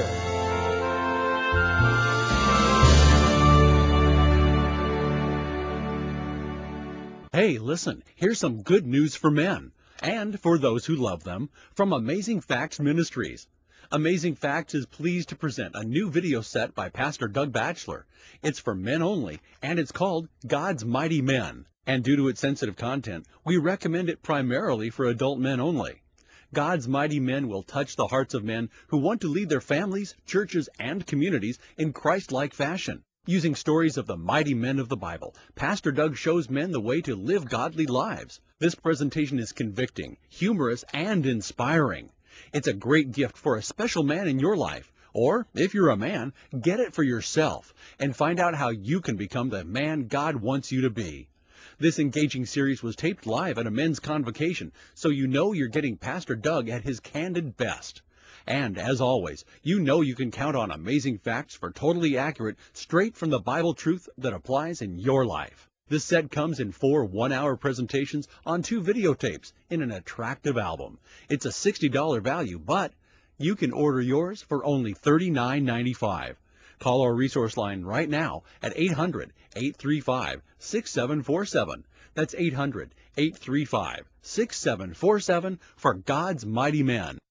Hey, listen, here's some good news for men, and for those who love them, from Amazing Facts Ministries. Amazing Facts is pleased to present a new video set by Pastor Doug Batchelor. It's for men only, and it's called God's Mighty Men. And due to its sensitive content, we recommend it primarily for adult men only. God's Mighty Men will touch the hearts of men who want to lead their families, churches, and communities in Christ-like fashion. Using stories of the mighty men of the Bible, Pastor Doug shows men the way to live godly lives. This presentation is convicting, humorous, and inspiring. It's a great gift for a special man in your life. Or, if you're a man, get it for yourself and find out how you can become the man God wants you to be. This engaging series was taped live at a men's convocation, so you know you're getting Pastor Doug at his candid best. And, as always, you know you can count on Amazing Facts for totally accurate, straight from the Bible truth that applies in your life. This set comes in 4 one-hour presentations on 2 videotapes in an attractive album. It's a $60 value, but you can order yours for only $39.95. Call our resource line right now at 800-835-6747. That's 800-835-6747 for God's Mighty Men.